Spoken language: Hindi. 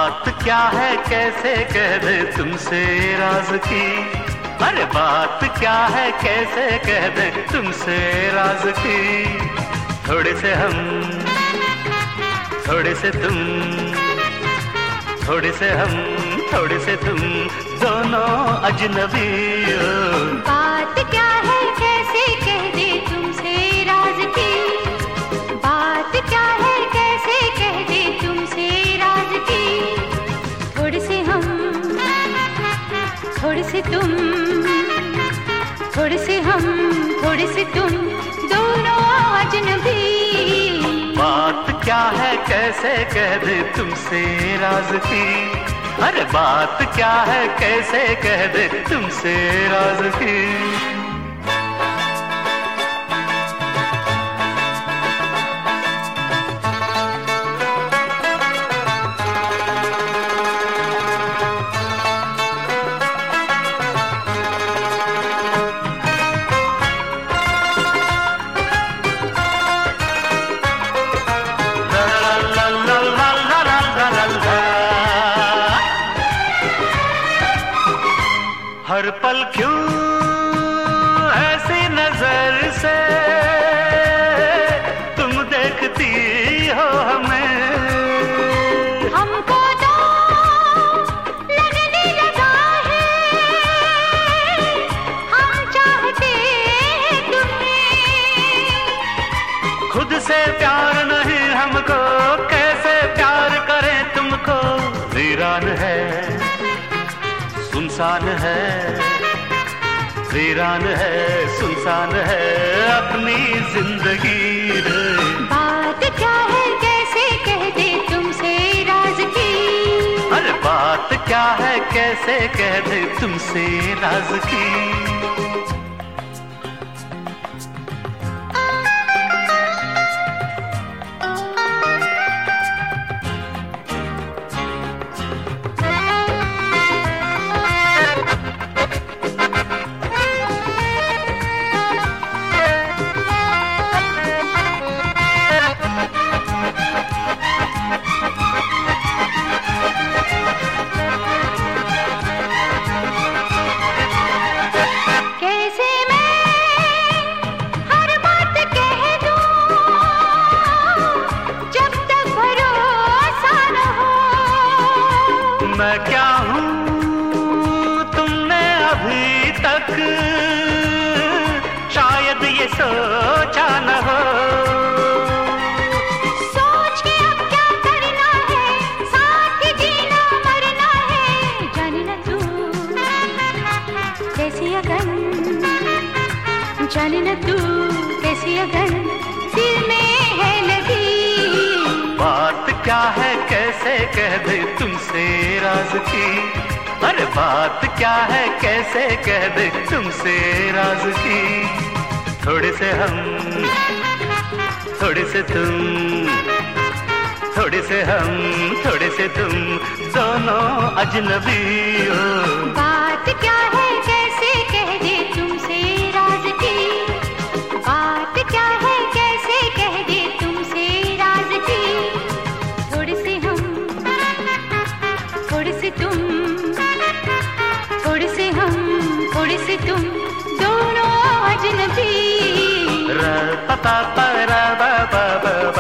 बात क्या है कैसे कह दे तुमसे राज की, अरे बात क्या है कैसे कह दे तुमसे राज की। थोड़े से हम, थोड़े से तुम, थोड़े से हम, थोड़े से तुम, दोनों अजनबी हो। बात क्या है कैसे कह दे तुमसे राज की, बात क्या है कैसे कह दे तुमसे राज की। थोड़े से हम, थोड़े से तुम, थोड़े से हम, थोड़े से तुम, दोनों अजनबी। बात क्या है कैसे कह दे तुमसे राज की, अरे बात क्या है कैसे कह दे तुमसे राज की। हर पल क्यों ऐसी नजर से तुम देखती हो हमें। हमको तो लगने लगा है हम चाहते हैं तुम्हें। खुद से प्यार नहीं हमको, कैसे प्यार करें तुमको। वीरान है, सुनसान है, वीरान है, सुनसान है अपनी जिंदगी रे। बात क्या है कैसे कह दे तुमसे राज की, अरे बात क्या है कैसे कह दे तुमसे राज की। मैं क्या हूँ तुमने अभी तक शायद ये सोचा न हो। सोच के अब क्या करना है, साथ जीना मरना है। जाने न तू कैसी अगन, जाने न तू कैसी अगन दिल में है लगी। बात क्या है कैसे कह दे तुमसे राज की, अरे बात क्या है कैसे कह दे तुमसे राज की। थोड़े से हम, थोड़े से तुम, थोड़े से हम, थोड़े से तुम, दोनों अजनबी हो। बात क्या है कैसे कह दे तुमसे राज की, बात क्या है कैसे कह दे तुमसे राज की। थोड़े से हम, थोड़े से तुम, थोड़े से हम, थोड़े से तुम, दोनों अजनबी। रा पा पा रा बा बा बा